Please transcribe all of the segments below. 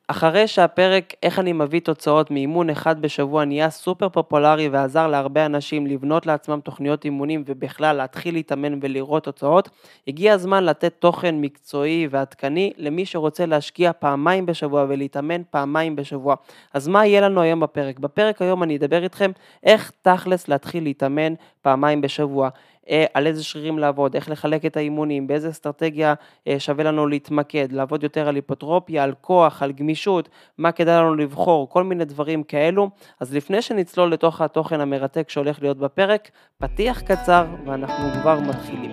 אחרי שהפרק איך אני מביא תוצאות מאימון אחד בשבוע נהיה סופר פופולרי ועזר להרבה אנשים לבנות לעצמם תוכניות אימונים ובכלל להתחיל להתאמן ולראות תוצאות, הגיע הזמן לתת תוכן מקצועי ועדכני למי שרוצה להשקיע פעמיים בשבוע ולהתאמן פעמיים בשבוע. אז מה יהיה לנו היום בפרק? בפרק היום אני אדבר איתכם איך תכלס להתחיל להתאמן פעמיים בשבוע. על איזה שרירים לעבוד, איך לחלק את האימונים, באיזה אסטרטגיה שווה לנו להתמקד, לעבוד יותר על היפוטרופיה, על כוח, על גמישות, מה כדאי לנו לבחור, כל מיני דברים כאלו. אז לפני שנצלול לתוך התוכן המרתק שהולך להיות בפרק, פתיח קצר ואנחנו כבר מתחילים.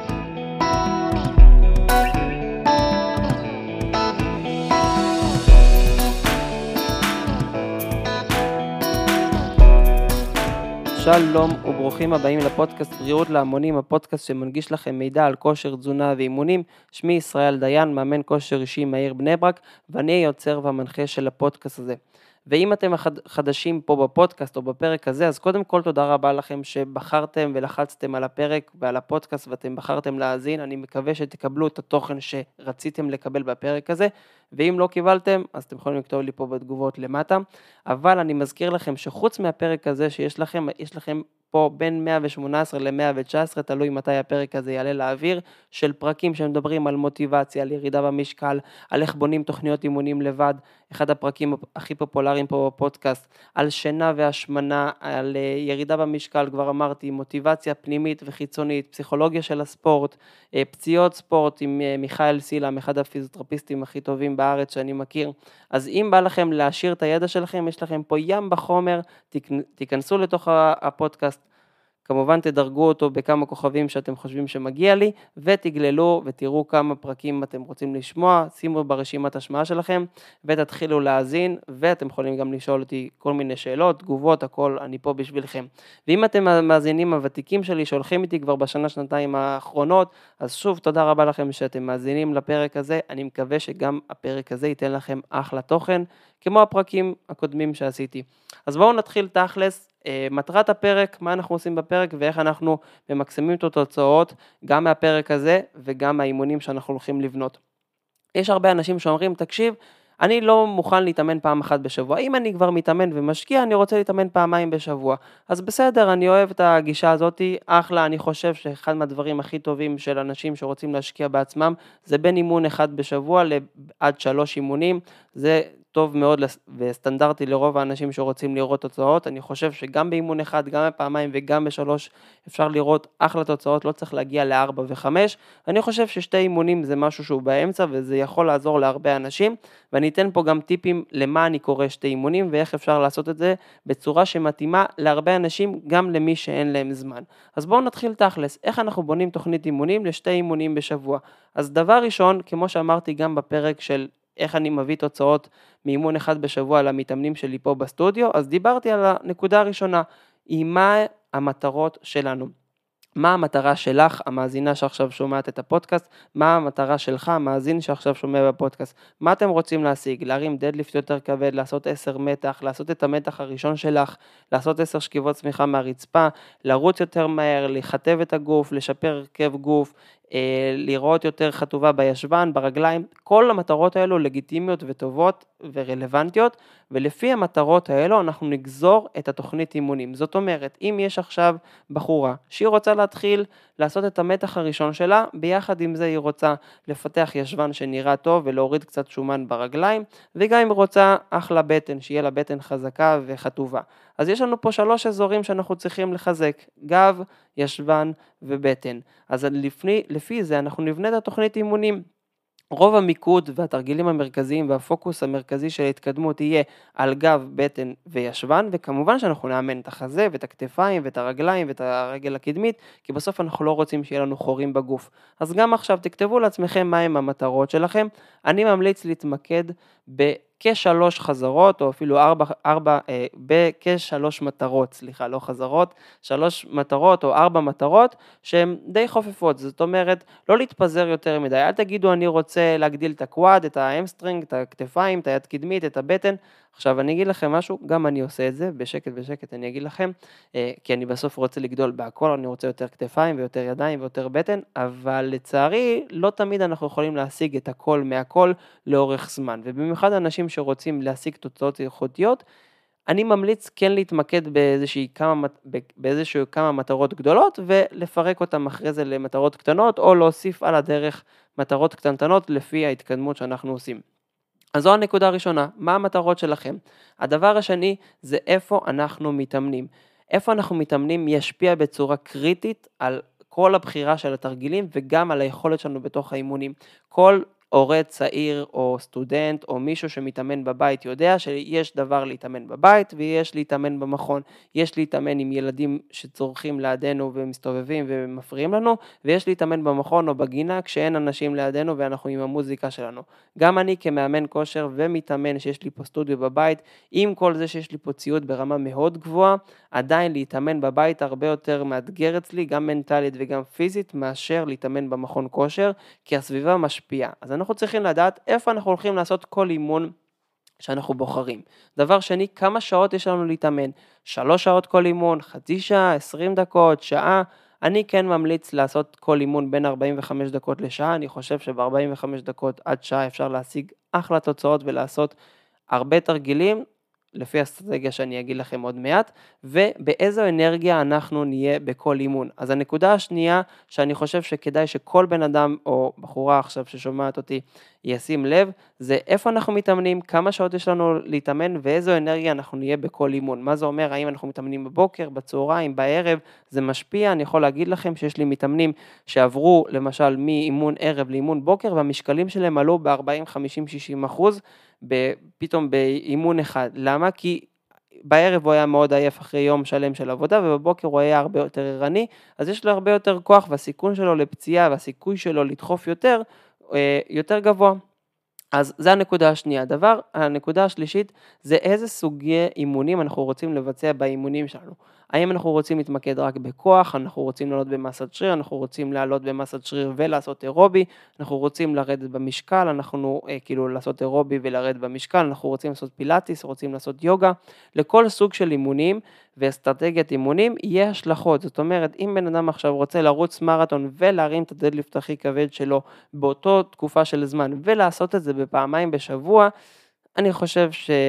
שלום וברוכים הבאים לפודקאסט בריאות להמונים, הפודקאסט שמנגיש לכם מידע על כושר, תזונה ואימונים. שמי ישראל דיין, מאמן כושר אישי מהעיר בני ברק, ואני היוצר והמנחה של הפודקאסט הזה. ואם אתם חדשים פה בפודקאסט או בפרק הזה, אז קודם כל תודה רבה לכם שבחרתם ולחצתם על הפרק ועל הפודקאסט ואתם בחרתם להאזין. אני מקווה שתקבלו את התוכן שרציתם לקבל בפרק הזה, ואם לא קיבלתם, אז אתם יכולים לכתוב לי פה בתגובות למטה. אבל אני מזכיר לכם שחוץ מהפרק הזה שיש לכם, יש לכם פה בין 118 ל-119, תלוי מתי הפרק הזה יעלה לאוויר, של פרקים שמדברים על מוטיבציה, על ירידה במשקל, על איך בונים תוכניות אימונים לבד, אחד הפרקים הכי פופולריים פה בפודקאסט, על שינה והשמנה, על ירידה במשקל, כבר אמרתי, מוטיבציה פנימית וחיצונית, פסיכולוגיה של הספורט, פציעות ספורט עם מיכאל סילם, אחד הפיזיותרפיסטים הכי טובים בארץ שאני מכיר. אז אם בא לכם להשאיר את הידע שלכם, יש לכם פה ים בחומר, תיכנסו לתוך הפודקאסט, כמובן תדרגו אותו בכמה כוכבים שאתם חושבים שמגיע לי, ותגללו ותראו כמה פרקים אתם רוצים לשמוע, שימו ברשימת השמעה שלכם, ותתחילו להאזין, ואתם יכולים גם לשאול אותי כל מיני שאלות, תגובות, הכל, אני פה בשבילכם. ואם אתם המאזינים הוותיקים שלי, שהולכים איתי כבר בשנה-שנתיים האחרונות, אז שוב, תודה רבה לכם שאתם מאזינים לפרק הזה, אני מקווה שגם הפרק הזה ייתן לכם אחלה תוכן, כמו הפרקים הקודמים שעשיתי. אז בואו נתחיל תכלס, מטרת הפרק, מה אנחנו עושים בפרק ואיך אנחנו ממקסמים את התוצאות גם מהפרק הזה וגם מהאימונים שאנחנו הולכים לבנות. יש הרבה אנשים שאומרים, תקשיב, אני לא מוכן להתאמן פעם אחת בשבוע, אם אני כבר מתאמן ומשקיע, אני רוצה להתאמן פעמיים בשבוע, אז בסדר, אני אוהב את הגישה הזאת, אחלה, אני חושב שאחד מהדברים הכי טובים של אנשים שרוצים להשקיע בעצמם, זה בין אימון אחד בשבוע עד 3 אימונים, זה טוב מאוד וסטנדרטי לרוב האנשים שרוצים לראות תוצאות. אני חושב שגם באימון אחד, גם בפעמיים וגם בשלוש אפשר לראות אחלה תוצאות, לא צריך להגיע ל4 ו5. אני חושב ששתי אימונים זה משהו שהוא באמצע וזה יכול לעזור להרבה אנשים, ואני אתן פה גם טיפים למה אני קורא שתי אימונים ואיך אפשר לעשות את זה בצורה שמתאימה להרבה אנשים, גם למי שאין להם זמן. אז בואו נתחיל תכלס, איך אנחנו בונים תוכנית אימונים לשתי אימונים בשבוע. אז דבר ראשון, כמו שאמרתי גם בפרק של איך אני מביא תוצאות מאימון אחד בשבוע למתאמנים שלי פה בסטודיו, אז דיברתי על הנקודה הראשונה, היא מה המטרות שלנו. מה המטרה שלך, המאזינה שעכשיו שומעת את הפודקאסט, מה המטרה שלך, המאזין שעכשיו שומע בפודקאסט, מה אתם רוצים להשיג, להרים דדליפט יותר כבד, לעשות 10 מתח, לעשות את המתח הראשון שלך, לעשות 10 שכיבות צמיחה מהרצפה, לרוץ יותר מהר, לחטב את הגוף, לשפר הרכב גוף, לראות יותר חטובה בישבן, ברגליים, כל המטרות האלו לגיטימיות וטובות ורלוונטיות, ולפי המטרות האלו אנחנו נגזור את התוכנית אימונים. זאת אומרת, אם יש עכשיו בחורה שהיא רוצה להתחיל לעשות את המתח הראשון שלה, ביחד עם זה היא רוצה לפתח ישבן שנראה טוב ולהוריד קצת שומן ברגליים, וגם אם רוצה אחלה בטן, שיהיה לה בטן חזקה וחטובה. אז יש לנו פה 3 אזורים שאנחנו צריכים לחזק, גב, ישבן ובטן. אז לפי זה אנחנו נבנה את התוכנית אימונים. רוב המיקוד והתרגילים המרכזיים והפוקוס המרכזי של ההתקדמות יהיה על גב, בטן וישבן, וכמובן שאנחנו נאמן את החזה ואת הכתפיים ואת הרגליים ואת הרגל הקדמית, כי בסוף אנחנו לא רוצים שיהיה לנו חורים בגוף. אז גם עכשיו תכתבו לעצמכם מהם המטרות שלכם. אני ממליץ להתמקד בכ3 חזרות, או אפילו 4 בכ3 מטרות, לא חזרות, 3 מטרות או 4 מטרות שהן די חופפות. זאת אומרת, לא להתפזר יותר מדי. אל תגידו אני רוצה להגדיל את הקוואד, את האמסטרינג, את הכתפיים, את היד קדמית, את הבטן. עכשיו אני אגיד לכם משהו, גם אני עושה את זה, בשקט אני אגיד לכם, כי אני בסוף רוצה לגדול בהכל, אני רוצה יותר כתפיים ויותר ידיים ויותר בטן, אבל לצערי לא תמיד אנחנו יכולים להשיג את הכל מהכל לאורך זמן, ובמיוחד אנשים שרוצים להשיג תוצאות איכותיות, אני ממליץ כן להתמקד באיזשהו כמה מטרות גדולות, ולפרק אותם אחרי זה למטרות קטנות, או להוסיף על הדרך מטרות קטנטנות לפי ההתקדמות שאנחנו עושים. אז זו הנקודה הראשונה, מה המטרות שלכם? הדבר השני זה איפה אנחנו מתאמנים. איפה אנחנו מתאמנים ישפיע בצורה קריטית על כל הבחירה של התרגילים וגם על היכולת שלנו בתוך האימונים. כל הורה צעיר או סטודנט או מישהו שמתאמן בבית יודע שיש דבר להתאמן בבית ויש להתאמן במכון. יש להתאמן עם ילדים שצורכים לידינו ומסתובבים ומפריעים לנו, ויש להתאמן במכון או בגינה כשאין אנשים לידינו ואנחנו עם המוזיקה שלנו. גם אני כמאמן כושר ומתאמן שיש לי פה סטודיו בבית, עם כל זה שיש לי פה ציוד ברמה מאוד גבוהה, עדיין להתאמן בבית הרבה יותר מאתגר אצלי, גם מנטלית וגם פיזית, מאשר להתאמן במכון כושר, כי הסביבה משפיעה. אז אנחנו צריכים לדעת איפה אנחנו הולכים לעשות כל אימון שאנחנו בוחרים. דבר שני, כמה שעות יש לנו להתאמן? 3 שעות כל אימון, חצי שעה, 20 דקות, שעה. אני כן ממליץ לעשות כל אימון בין 45 דקות לשעה, אני חושב שב-45 דקות עד שעה אפשר להשיג אחלה תוצאות ולעשות הרבה תרגילים, לפי האסטרטגיה שאני אגיד לכם עוד מעט, ובאיזו אנרגיה אנחנו נהיה בכל אימון. אז הנקודה השנייה שאני חושב שכדאי שכל בן אדם או בחורה עכשיו ששומעת אותי ישים לב, זה איפה אנחנו מתאמנים, כמה שעות יש לנו להתאמן ואיזו אנרגיה אנחנו נהיה בכל אימון. מה זה אומר? האם אנחנו מתאמנים בבוקר, בצהריים, בערב, זה משפיע. אני יכול להגיד לכם שיש לי מתאמנים שעברו למשל מאימון ערב לאימון בוקר, והמשקלים שלהם עלו ב-40, 50, 60%, פתאום באימון אחד. למה? כי בערב הוא היה מאוד עייף אחרי יום שלם של עבודה, ובבוקר הוא היה הרבה יותר ערני, אז יש לו הרבה יותר כוח, והסיכון שלו לפציעה והסיכוי שלו לדחוף יותר גבוה. אז זה הנקודה השנייה. הנקודה השלישית זה איזה סוגי אימונים אנחנו רוצים לבצע באימונים שלנו. האם אנחנו רוצים להתמקד רק בכוח, אנחנו רוצים לעלות במסת שריר, אנחנו רוצים לעלות במסת שריר ולעשות אירובי, אנחנו רוצים לרדת במשקל, לעשות אירובי ולרדת במשקל, אנחנו רוצים לעשות פילאטיס, רוצים לעשות יוגה. לכל סוג של אימונים ואסטרטגיית אימונים יהיה השלכות. זאת אומרת, אם בן אדם עכשיו רוצה לרוץ מרתון ולהרים את הדדליפט הכי כבד שלו באותו תקופה של זמן ולעשות את זה בפעמיים בשבוע, אני חושב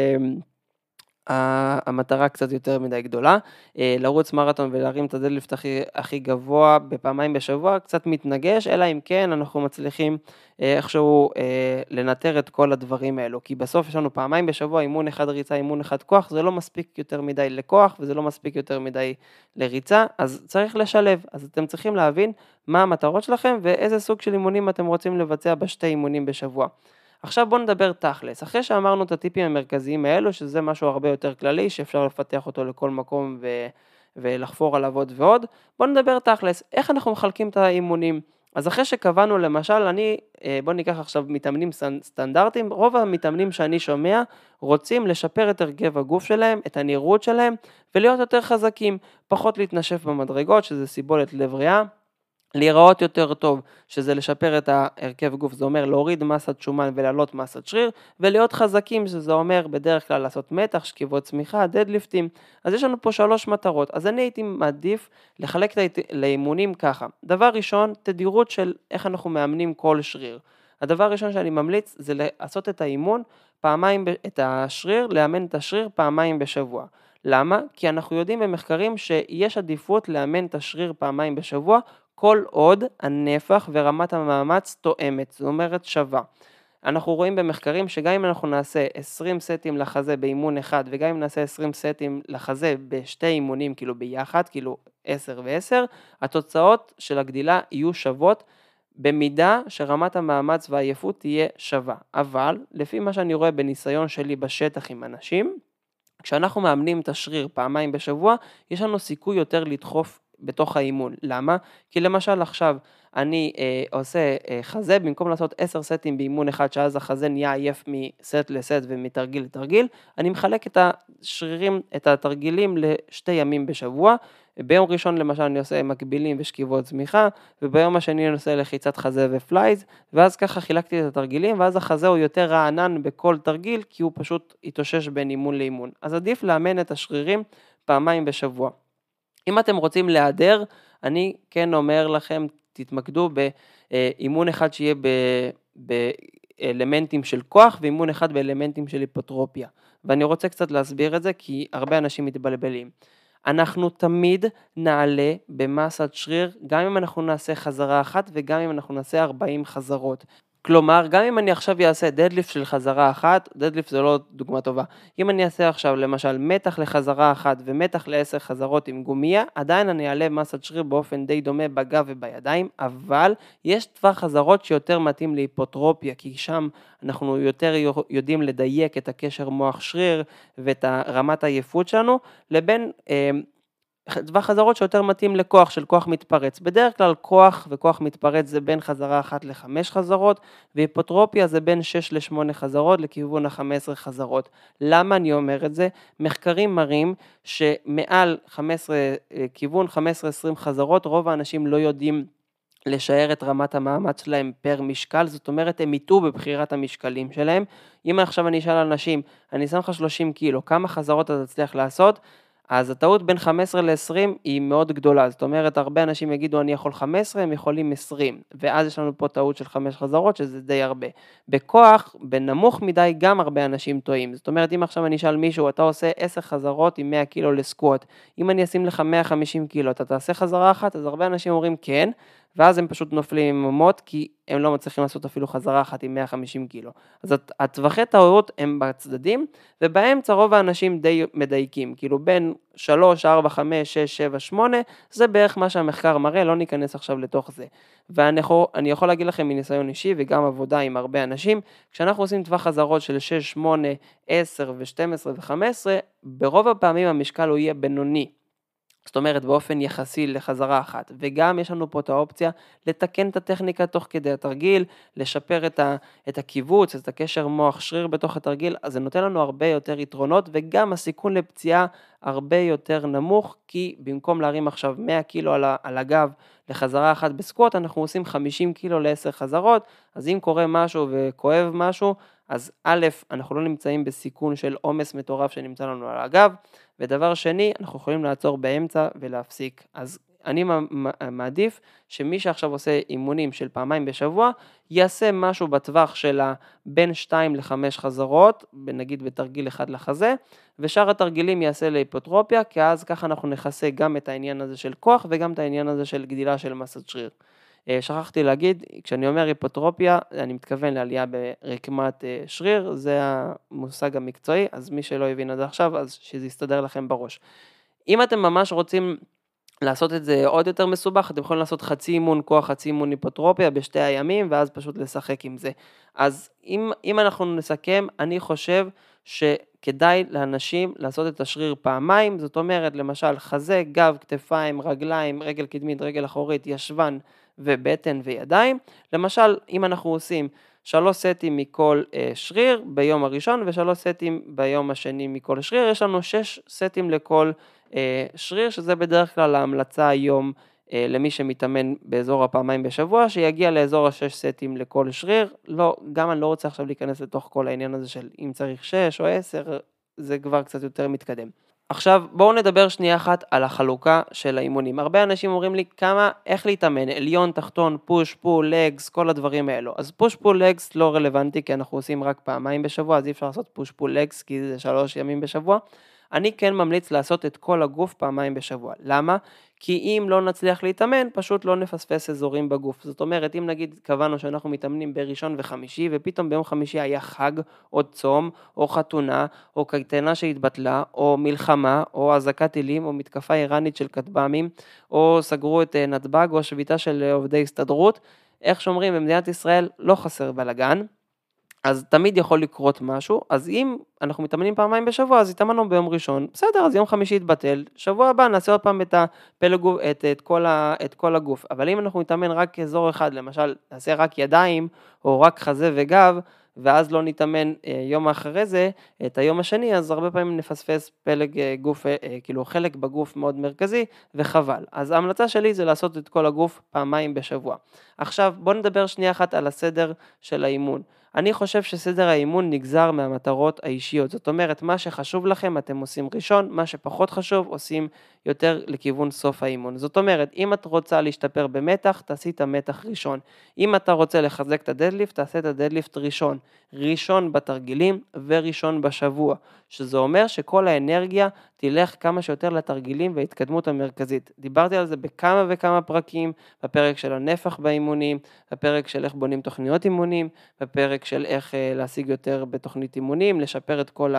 המטרה קצת יותר מדי גדולה. לרוץ מרתון ולהרים את הדדליפט הכי גבוה בפעמיים בשבוע קצת מתנגש, אלא אם כן אנחנו מצליחים איכשהו לנטר את כל הדברים האלו, כי בסוף יש לנו פעמיים בשבוע, אימון אחד ריצה, אימון אחד כוח, זה לא מספיק יותר מדי לכוח וזה לא מספיק יותר מדי לריצה, אז צריך לשלב. אז אתם צריכים להבין מה המטרות שלכם ואיזה סוג של אימונים אתם רוצים לבצע בשתי אימונים בשבוע. עכשיו בואו נדבר תכלס, אחרי שאמרנו את הטיפים המרכזיים האלו, שזה משהו הרבה יותר כללי, שאפשר לפתח אותו לכל מקום ולחפור עליו עוד ועוד, בואו נדבר תכלס, איך אנחנו מחלקים את האימונים. אז אחרי שקבענו למשל, בואו ניקח עכשיו מתאמנים סטנדרטיים, רוב המתאמנים שאני שומע רוצים לשפר את הרכב הגוף שלהם, את הנראות שלהם, ולהיות יותר חזקים, פחות להתנשף במדרגות, שזה סיבולת לב ריאה, להיראות יותר טוב, שזה לשפר את ההרכב גוף, זה אומר להוריד מסת שומן ולעלות מסת שריר, ולהיות חזקים, שזה אומר בדרך כלל לעשות מתח, שכיבות צמיחה, דדליפטים. אז יש לנו פה 3 מטרות, אז אני הייתי מעדיף לחלק את האימונים ככה. דבר ראשון, תדירות של איך אנחנו מאמנים כל שריר. הדבר הראשון שאני ממליץ זה לעשות את האימון, לאמן את השריר פעמיים בשבוע. למה? כי אנחנו יודעים במחקרים שיש עדיפות לאמן את השריר פעמיים בשבוע, כל עוד הנפח ורמת המאמץ תואמת, זאת אומרת שווה. אנחנו רואים במחקרים שגם אם אנחנו נעשה 20 סטים לחזה באימון אחד, וגם אם נעשה 20 סטים לחזה בשתי אימונים ביחד, 10 ו-10, התוצאות של הגדילה יהיו שוות, במידה שרמת המאמץ והעייפות תהיה שווה. אבל לפי מה שאני רואה בניסיון שלי בשטח עם אנשים, כשאנחנו מאמנים את השריר פעמיים בשבוע, יש לנו סיכוי יותר לדחוף בתוך האימון. למה? כי למשל עכשיו אני עושה חזה, במקום לעשות 10 סטים באימון אחד, שאז החזה נהיה עייף מסט לסט ומתרגיל לתרגיל, אני מחלק את השרירים, את התרגילים לשתי ימים בשבוע. ביום ראשון למשל אני עושה מקבילים ושכיבות צמיחה, וביום השני אני עושה לחיצת חזה ופלייז, ואז ככה חילקתי את התרגילים, ואז החזה הוא יותר רענן בכל תרגיל, כי הוא פשוט יתאושש בין אימון לאימון. אז עדיף לאמן את השרירים פעמיים בשבוע. אם אתם רוצים להיעדר, אני כן אומר לכם, תתמקדו באימון אחד שיהיה באלמנטים של כוח, ואימון אחד באלמנטים של היפוטרופיה. ואני רוצה קצת להסביר את זה, כי הרבה אנשים מתבלבלים. אנחנו תמיד נעלה במסת שריר, גם אם אנחנו נעשה חזרה אחת, וגם אם אנחנו נעשה 40 חזרות. כלומר, גם אם אני עכשיו אעשה דדליפט של חזרה אחת, דדליפט זה לא דוגמה טובה, אם אני אעשה עכשיו למשל מתח לחזרה אחת ומתח ל10 חזרות עם גומיה, עדיין אני אעלה מסת שריר באופן די דומה בגב ובידיים, אבל יש טווח חזרות שיותר מתאים להיפוטרופיה, כי שם אנחנו יותר יודעים לדייק את הקשר מוח שריר ואת רמת העייפות שלנו, לבין טווח חזרות שיותר מתאים לכוח, של כוח מתפרץ. בדרך כלל כוח וכוח מתפרץ זה בין חזרה אחת ל5 חזרות, והיפוטרופיה זה בין 6 ל8 חזרות לכיוון ה15 חזרות. למה אני אומר את זה? מחקרים מראים שמעל 15, כיוון 15-20 חזרות, רוב האנשים לא יודעים לשער את רמת המאמץ שלהם פר משקל, זאת אומרת הם יטעו בבחירת המשקלים שלהם. אם עכשיו אני אשאל אנשים, אני שם לך 30 קילו, כמה חזרות אתה תצליח לעשות? אז הטעות בין 15 ל-20 היא מאוד גדולה, זאת אומרת הרבה אנשים יגידו אני יכול 15, הם יכולים 20, ואז יש לנו פה טעות של 5 חזרות שזה די הרבה. בכוח, בנמוך מדי גם הרבה אנשים טועים, זאת אומרת אם עכשיו אני אשאל מישהו, אתה עושה 10 חזרות עם 100 קילו לסקוואט, אם אני אשים לך 150 קילו, אתה תעשה חזרה אחת, אז הרבה אנשים אומרים כן, ואז הם פשוט נופלים עם מות, כי הם לא מצליחים לעשות אפילו חזרה אחת עם 150 קילו. אז הטווחי טעויות הם בצדדים, ובאמצע רוב האנשים די מדייקים, כאילו בין 3, 4, 5, 6, 7, 8, זה בערך מה שהמחקר מראה, לא ניכנס עכשיו לתוך זה. ואני יכול להגיד לכם מניסיון אישי, וגם עבודה עם הרבה אנשים, כשאנחנו עושים טווח חזרות של 6, 8, 10 ו-12 ו-15, ברוב הפעמים המשקל הוא יהיה בינוני. זאת אומרת באופן יחסי לחזרה אחת, וגם יש לנו פה את האופציה לתקן את הטכניקה תוך כדי התרגיל, לשפר את הקיבוץ, את הקשר מוח שריר בתוך התרגיל, אז זה נותן לנו הרבה יותר יתרונות, וגם הסיכון לפציעה הרבה יותר נמוך, כי במקום להרים עכשיו 100 קילו על הגב לחזרה אחת בסקווט, אנחנו עושים 50 קילו ל10 חזרות, אז אם קורה משהו וכואב משהו, אז א', אנחנו לא נמצאים בסיכון של עומס מטורף שנמצא לנו על הגב, ודבר שני, אנחנו יכולים לעצור באמצע ולהפסיק. אז אני מעדיף שמי שעכשיו עושה אימונים של פעמיים בשבוע, יעשה משהו בטווח של בין 2 ל-5 חזרות, נגיד בתרגיל אחד לחזה, ושאר התרגילים יעשה להיפוטרופיה, כי אז ככה אנחנו נכסה גם את העניין הזה של כוח, וגם את העניין הזה של גדילה של מסת שריר. שכחתי להגיד, כשאני אומר היפוטרופיה, אני מתכוון לעלייה ברקמת שריר, זה המושג המקצועי, אז מי שלא הבין עד עכשיו, אז שזה יסתדר לכם בראש. אם אתם ממש רוצים לעשות את זה עוד יותר מסובך, אתם יכולים לעשות חצי אימון כוח, חצי אימון היפוטרופיה בשתי הימים, ואז פשוט לשחק עם זה. אז אם אנחנו נסכם, אני חושב שכדאי לאנשים לעשות את השריר פעמיים, זאת אומרת, למשל, חזה, גב, כתפיים, רגליים, רגל קדמית, רגל אחורית, ישבן ובטן וידיים. למשל, אם אנחנו עושים 3 סטים מכל שריר ביום הראשון, ו3 סטים ביום השני מכל שריר, יש לנו 6 סטים לכל שריר, שזה בדרך כלל ההמלצה היום למי שמתאמן באזור הפעמיים בשבוע, שיגיע לאזור 6 סטים לכל שריר. לא, גם אני לא רוצה עכשיו להיכנס לתוך כל העניין הזה של אם צריך 6 או 10, זה כבר קצת יותר מתקדם. עכשיו בואו נדבר שנייה אחת על החלוקה של האימונים. הרבה אנשים אומרים לי איך להתאמן, עליון, תחתון, פוש, פול, לגס, כל הדברים האלו. אז פוש, פול, לגס לא רלוונטי, כי אנחנו עושים רק פעמיים בשבוע, אז אי אפשר לעשות פוש, פול, לגס, כי זה 3 ימים בשבוע. אני כן ממליץ לעשות את כל הגוף פעמיים בשבוע. למה? כי אם לא נצליח להתאמן, פשוט לא נפספס אזורים בגוף. זאת אומרת, אם נגיד קבענו שאנחנו מתאמנים בראשון וחמישי, ופתאום ביום חמישי היה חג, או צום, או חתונה, או קייטנה שהתבטלה, או מלחמה, או הזקת טילים, או מתקפה איראנית של כטב"מים, או סגרו את נתב"ג, או שביתה של עובדי הסתדרות, איך שאומרים, במדינת ישראל לא חסר בלגן, אז תמיד יכול לקרות משהו, אז אם אנחנו מתאמנים פעמיים בשבוע, אז התאמנו ביום ראשון, בסדר, אז יום חמישי יתבטל, שבוע הבא נעשה עוד פעם את הפלג, את כל הגוף, אבל אם אנחנו מתאמן רק אזור אחד, למשל, נעשה רק ידיים, או רק חזה וגב, ואז לא נתאמן יום אחרי זה, את היום השני, אז הרבה פעמים נפספס פלג גוף, כאילו חלק בגוף מאוד מרכזי, וחבל. אז ההמלצה שלי זה לעשות את כל הגוף פעמיים בשבוע. עכשיו, בואו נדבר שנייה אחת על הסדר של האימון. אני חושב שסדר האימון נגזר מהמטרות האישיות, זאת אומרת, מה שחשוב לכם אתם עושים ראשון, מה שפחות חשוב עושים יותר לכיוון סוף האימון. זאת אומרת, אם את רוצה להשתפר במתח, תעשי את המתח ראשון. אם אתה רוצה לחזק את הדדליפט, תעשה את הדדליפט ראשון. ראשון בתרגילים וראשון בשבוע, שזה אומר שכל האנרגיה תלך כמה שיותר לתרגילים וההתקדמות המרכזית. דיברתי על זה בכמה וכמה פרקים, בפרק של הנפח באימונים, בפרק של איך בונים תוכניות אימונים, בפרק של איך להשיג יותר בתוכנית אימונים, לשפר את כל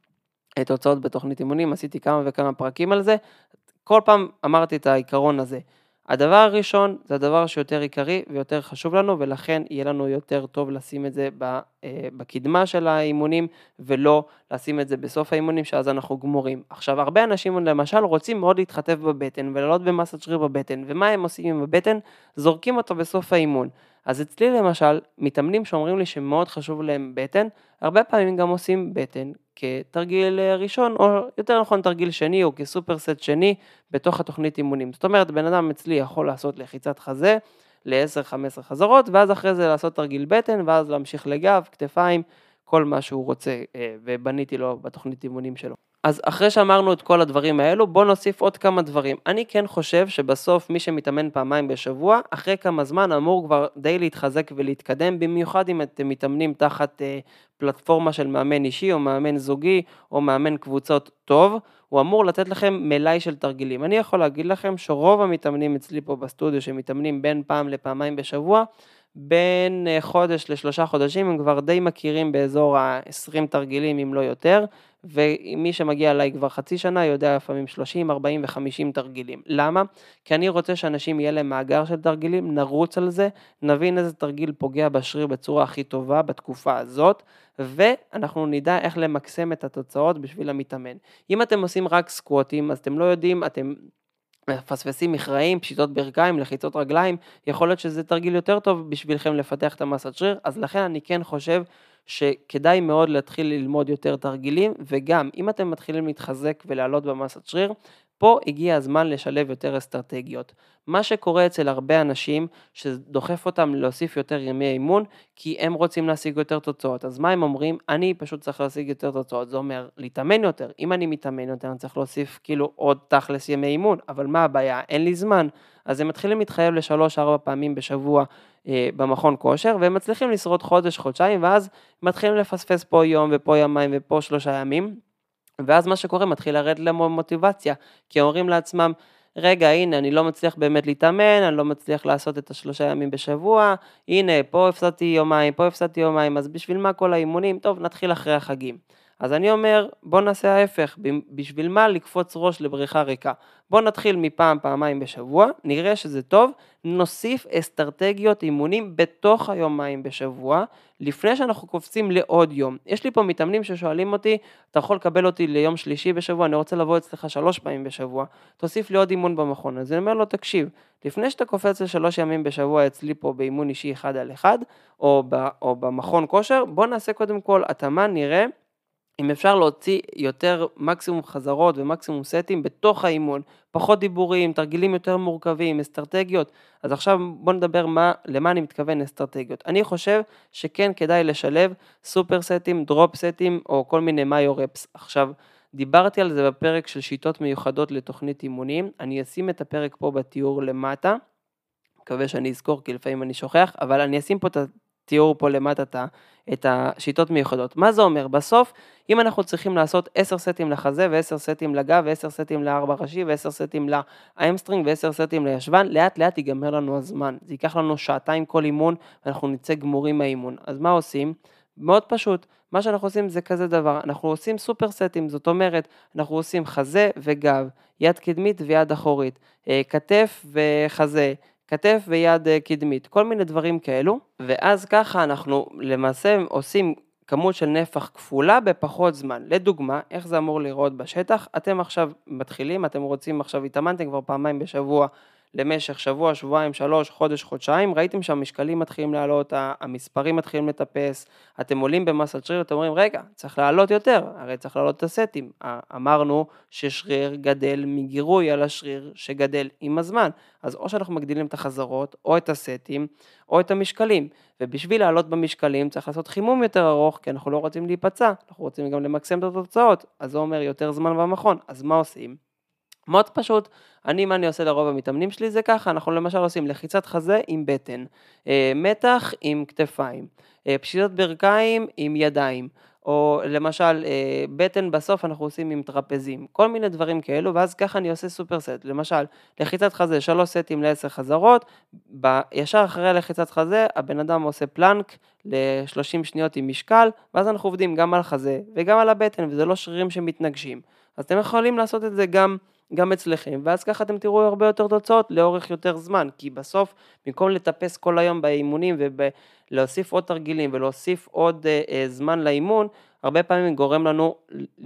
התוצאות בתוכנית אימונים, עשיתי כמה וכמה פרקים על זה, כל פעם אמרתי את העיקרון הזה. הדבר הראשון זה הדבר שיותר עיקרי ויותר חשוב לנו, ולכן יהיה לנו יותר טוב לשים את זה בקדמה של האימונים, ולא לשים את זה בסוף האימונים, שאז אנחנו גמורים. עכשיו, הרבה אנשים למשל רוצים מאוד להתחטף בבטן, ולעלות במסת שריר בבטן, ומה הם עושים עם הבטן? זורקים אותו בסוף האימון. אז אצלי למשל, מתאמנים שאומרים לי שמאוד חשוב להם בטן, הרבה פעמים גם עושים בטן כתרגיל ראשון, או יותר נכון תרגיל שני, או כסופר סט שני, בתוך התוכנית אימונים. זאת אומרת, בן אדם אצלי יכול לעשות לחיצת חזה, ל-10-15 חזרות, ואז אחרי זה לעשות תרגיל בטן, ואז להמשיך לגב, כתפיים, כל מה שהוא רוצה, ובניתי לו בתוכנית אימונים שלו. אז אחרי שאמרנו את כל הדברים האלו, בואו נוסיף עוד כמה דברים. אני כן חושב שבסוף מי שמתאמן פעמיים בשבוע, אחרי כמה זמן אמור כבר די להתחזק ולהתקדם, במיוחד אם אתם מתאמנים תחת פלטפורמה של מאמן אישי, או מאמן זוגי, או מאמן קבוצות טוב, הוא אמור לתת לכם מלאי של תרגילים. אני יכול להגיד לכם שרוב המתאמנים אצלי פה בסטודיו, שמתאמנים בין פעם לפעמיים בשבוע, בין חודש ל3 חודשים, הם כבר די מכירים באזור ה-20 תרגילים, אם לא יותר, ומי שמגיע אליי כבר חצי שנה, יודע לפעמים 30, 40 ו-50 תרגילים. למה? כי אני רוצה שאנשים יהיה להם מאגר של תרגילים, נרוץ על זה, נבין איזה תרגיל פוגע בשריר בצורה הכי טובה בתקופה הזאת, ואנחנו נדע איך למקסם את התוצאות בשביל המתאמן. אם אתם עושים רק סקווטים, אז אתם לא יודעים, אתם מפספסים מכרעים, פשיטות ברכיים, לחיצות רגליים, יכול להיות שזה תרגיל יותר טוב בשבילכם לפתח את המסת שריר, אז לכן אני כן חושב שכדאי מאוד להתחיל ללמוד יותר תרגילים, וגם אם אתם מתחילים להתחזק ולעלות במסת שריר, פה הגיע הזמן לשלב יותר אסטרטגיות. מה שקורה אצל הרבה אנשים, שדוחף אותם להוסיף יותר ימי אימון, כי הם רוצים להשיג יותר תוצאות. אז מה הם אומרים? אני פשוט צריך להשיג יותר תוצאות. זה אומר, להתאמן יותר. אם אני מתאמן יותר, אני צריך להוסיף כאילו עוד תכלס ימי אימון, אבל מה הבעיה? אין לי זמן. אז הם מתחילים להתחייב ל3-4 פעמים בשבוע במכון כושר, והם מצליחים לשרוד חודש, חודשיים, ואז מתחילים לפספס פה יום ופה יומיים ופה 3 ימים, ואז מה שקורה מתחיל לרד למוטיבציה, כי אומרים לעצמם, רגע, הנה, אני לא מצליח באמת להתאמן, אני לא מצליח לעשות את 3 ימים בשבוע, הנה, פה הפסדתי יומיים, פה הפסדתי יומיים, אז בשביל מה כל האימונים? טוב, נתחיל אחרי החגים. אז אני אומר, בוא נעשה ההפך, בשביל מה לקפוץ ראש לבריחה ריקה? בוא נתחיל מפעם, פעמיים בשבוע, נראה שזה טוב, נוסיף אסטרטגיות אימונים בתוך היומיים בשבוע, לפני שאנחנו קופצים לעוד יום. יש לי פה מתאמנים ששואלים אותי, אתה יכול לקבל אותי ליום שלישי בשבוע, אני רוצה לבוא אצלך 3 פעמים בשבוע, תוסיף לי עוד אימון במכון. אז אני אומר לו, תקשיב, לפני שאתה קופץ ל3 ימים בשבוע אצלי פה באימון אישי 1 על 1, או במכון כושר, בוא נעשה קודם כל התאמה, נראה אם אפשר להוציא יותר מקסימום חזרות ומקסימום סטים בתוך האימון, פחות דיבורים, תרגילים יותר מורכבים, אסטרטגיות. אז עכשיו בוא נדבר למה אני מתכוון אסטרטגיות. אני חושב שכן כדאי לשלב סופר סטים, דרופ סטים או כל מיני מיו-רפס. עכשיו דיברתי על זה בפרק של שיטות מיוחדות לתוכנית אימונים, אני אשים את הפרק פה בתיאור למטה, מקווה שאני אזכור כי לפעמים אני שוכח, אבל אני אשים פה את תיאור פה למטה את השיטות מיוחדות. מה זה אומר? בסוף, אם אנחנו צריכים לעשות 10 סטים לחזה, ו10 סטים לגב, ו10 סטים לארבע ראשי, ו10 סטים לאמסטרינג, ו10 סטים לישבן, לאט לאט ייגמר לנו הזמן. זה ייקח לנו 2 שעות כל אימון, ואנחנו נצא גמורים מהאימון. אז מה עושים? מאוד פשוט. מה שאנחנו עושים זה כזה דבר. אנחנו עושים סופר סטים, זאת אומרת, אנחנו עושים חזה וגב, יד קדמית ויד אחורית, כתף וחזה, כתף ויד קדמית, כל מיני דברים כאלו, ואז ככה אנחנו למעשה עושים כמות של נפח כפולה בפחות זמן. לדוגמה, איך זה אמור לראות בשטח? אתם עכשיו מתחילים, אתם רוצים עכשיו, התאמנתם כבר פעמיים בשבוע, למשך שבוע, שבועיים, 3, חודש, חודשיים, ראיתם שהמשקלים מתחילים לעלות, המספרים מתחילים לטפס, אתם עולים במסת שריר, אתם אומרים, רגע, צריך לעלות יותר, הרי צריך לעלות את הסטים. אמרנו ששריר גדל מגירוי על השריר שגדל עם הזמן, אז או שאנחנו מגדילים את החזרות, או את הסטים, או את המשקלים, ובשביל לעלות במשקלים צריך לעשות חימום יותר ארוך, כי אנחנו לא רוצים להיפצע, אנחנו רוצים גם למקסם את התוצאות, אז זה אומר יותר זמן במכון, אז מה עושים? מאוד פשוט, מה אני עושה לרוב המתאמנים שלי זה ככה, אנחנו למשל עושים לחיצת חזה עם בטן, מתח עם כתפיים, פשיטות ברכיים עם ידיים, או למשל בטן בסוף אנחנו עושים עם טרפזים, כל מיני דברים כאלו, ואז ככה אני עושה סופר סט, למשל לחיצת חזה 3 סטים ל10 חזרות, ישר אחרי לחיצת חזה הבן אדם עושה פלנק ל30 שניות עם משקל, ואז אנחנו עובדים גם על חזה וגם על הבטן, וזה לא שרירים שמתנגשים, אז אתם יכולים לעשות את זה גם אצלכם, ואז ככה אתם תראו הרבה יותר תוצאות לאורך יותר זמן, כי בסוף, במקום לטפס כל היום באימונים ולהוסיף עוד תרגילים ולהוסיף עוד זמן לאימון, הרבה פעמים גורם לנו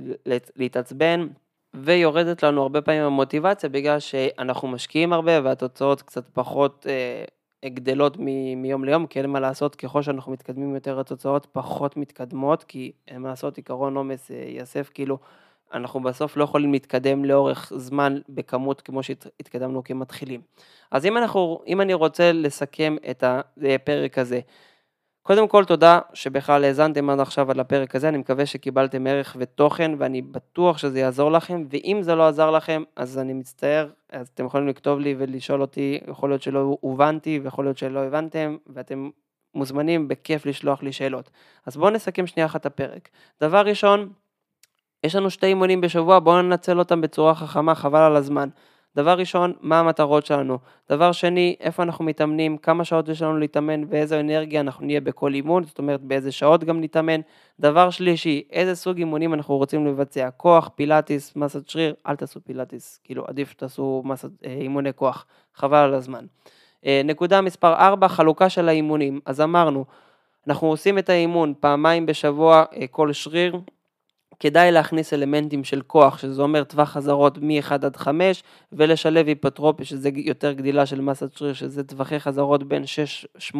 להתעצבן, ויורדת לנו הרבה פעמים המוטיבציה, בגלל שאנחנו משקיעים הרבה והתוצאות קצת פחות גדלות מיום ליום, כי אין מה לעשות, ככל שאנחנו מתקדמים יותר התוצאות פחות מתקדמות, כי אין מה לעשות, עיקרון עומס יאסף, כאילו אנחנו בסוף לא יכולים להתקדם לאורך זמן בכמות כמו שהתקדמנו כמתחילים. אז אם אני רוצה לסכם את הפרק הזה, קודם כל תודה שבכלל האזנתם עד עכשיו על הפרק הזה, אני מקווה שקיבלתם ערך ותוכן, ואני בטוח שזה יעזור לכם, ואם זה לא עזר לכם, אז אני מצטער, אז אתם יכולים לכתוב לי ולשאול אותי, יכול להיות שלא הובנתי, ויכול להיות שלא הבנתם, ואתם מוזמנים בכיף לשלוח לי שאלות. אז בואו נסכם שנייה אחת הפרק. דבר ראשון, יש לנו 2 אימונים בשבוע, בואו ננצל אותם בצורה חכמה, חבל על הזמן. דבר ראשון, מה המטרות שלנו? דבר שני, איפה אנחנו מתאמנים, כמה שעות יש לנו להתאמן, ואיזו אנרגיה אנחנו נהיה בכל אימון, זאת אומרת באיזה שעות גם להתאמן. דבר שלישי, איזה סוג אימונים אנחנו רוצים לבצע, כוח, פילאטיס, מסת שריר, אל תעשו פילאטיס, כאילו עדיף שתעשו אימוני כוח, חבל על הזמן. נקודה מספר 4, חלוקה של האימונים. אז אמרנו, אנחנו עושים את האימון פעמיים בשבוע, כל שריר, כדאי להכניס אלמנטים של כוח, שזה אומר טווח חזרות מ-1 עד 5, ולשלב היפרטרופיה, שזה יותר גדילה של מסת שריר, שזה טווחי חזרות בין 6-8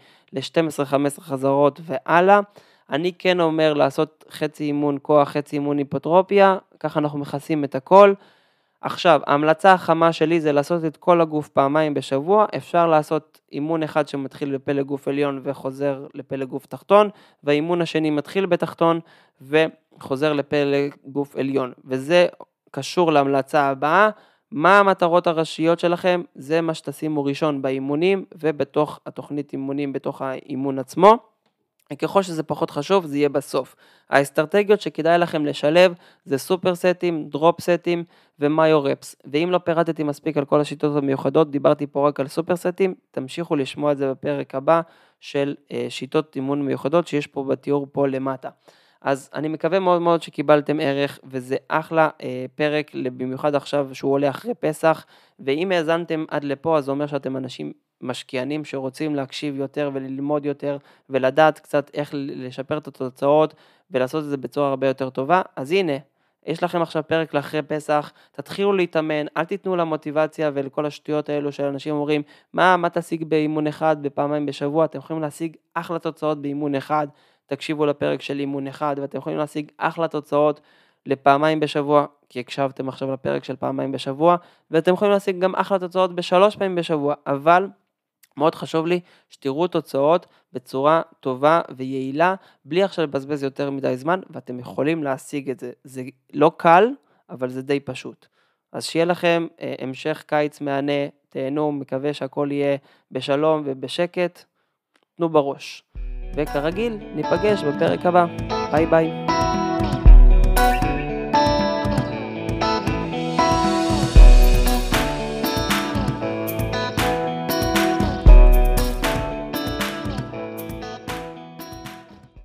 ל-12-15 חזרות והלאה. אני כן אומר לעשות חצי אימון כוח, חצי אימון היפרטרופיה, ככה אנחנו מכסים את הכל. עכשיו, ההמלצה החמה שלי זה לעשות את כל הגוף פעמיים בשבוע, אפשר לעשות אימון אחד שמתחיל בפלג גוף עליון וחוזר לפלג גוף תחתון, והאימון השני מתחיל בתחתון וחוזר לפלג גוף עליון, וזה קשור להמלצה הבאה, מה המטרות הראשיות שלכם, זה מה שתשימו ראשון באימונים ובתוך התוכנית אימונים, בתוך האימון עצמו, ככל שזה פחות חשוב, זה יהיה בסוף. האסטרטגיות שכדאי לכם לשלב, זה סופר סטים, דרופ סטים ומיורפס. ואם לא פירטתי מספיק על כל השיטות המיוחדות, דיברתי פה רק על סופר סטים, תמשיכו לשמוע את זה בפרק הבא של שיטות אימון מיוחדות, שיש פה בתיאור פה למטה. אז אני מקווה מאוד מאוד שקיבלתם ערך, וזה אחלה פרק, במיוחד עכשיו שהוא עולה אחרי פסח, ואם האזנתם עד לפה, אז זה אומר שאתם אנשים משקיענים שרוצים להקשיב יותר וללמוד יותר, ולדעת קצת איך לשפר את התוצאות, ולעשות את זה בצורה הרבה יותר טובה. אז הנה, יש לכם עכשיו פרק לאחרי פסח, תתחילו להתאמן, אל תיתנו למוטיבציה ולכל השטויות האלו של אנשים אומרים, מה תשיג באימון אחד, בפעמיים בשבוע, אתם יכולים להשיג אחלה תוצאות באימון אחד, תקשיבו לפרק של אימון אחד, ואתם יכולים להשיג אחלה תוצאות לפעמיים בשבוע, כי הקשבתם עכשיו לפרק של פעמיים בשבוע, ואתם יכולים להשיג גם אחלה תוצאות ב3 פעמים בשבוע, אבל מאוד חשוב לי שתראו תוצאות בצורה טובה ויעילה, בלי עכשיו לבזבז יותר מדי זמן, ואתם יכולים להשיג את זה. זה לא קל, אבל זה די פשוט. אז שיהיה לכם המשך קיץ מענה, תהנו, מקווה שהכל יהיה בשלום ובשקט, תנו בראש. וכרגיל, ניפגש בפרק הבא. ביי ביי.